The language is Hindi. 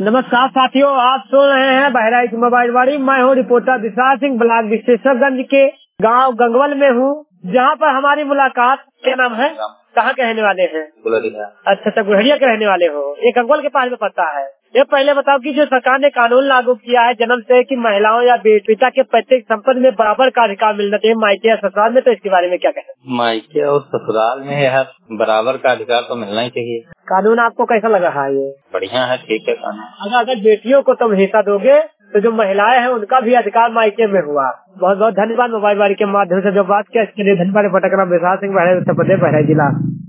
नमस्कार साथियों, आप सुन रहे हैं बहराइच मोबाइल वाली। मैं हूँ रिपोर्टर विशाल सिंह, ब्लॉक विशेषगंज के गांव गंगवल में हूँ, जहाँ पर हमारी मुलाकात। क्या नाम है, कहाँ के रहने वाले हैं? अच्छा, गुड़हरिया के रहने वाले हो। ये गंगवल के पास में पड़ता है। ये पहले बताओ कि जो सरकार ने कानून लागू किया है जन्म से कि महिलाओं या पिता के पैतृक संपत्ति में बराबर का अधिकार मिलना चाहिए, मायके या ससुराल में, तो इसके बारे में क्या कहें? मायके और ससुराल में है बराबर का अधिकार तो मिलना ही चाहिए। कानून आपको कैसा लगा है? ये बढ़िया है, ठीक है कानून। अगर बेटियों को तुम हिस्सा दोगे तो जो महिलाएं हैं उनका भी अधिकार मायके में हुआ। बहुत बहुत धन्यवाद मोबाइल वाली के माध्यम से जो बात किया इसके लिए धन्यवाद। भटकना विशाल सिंह, उत्तर प्रदेश, बहराइच जिला।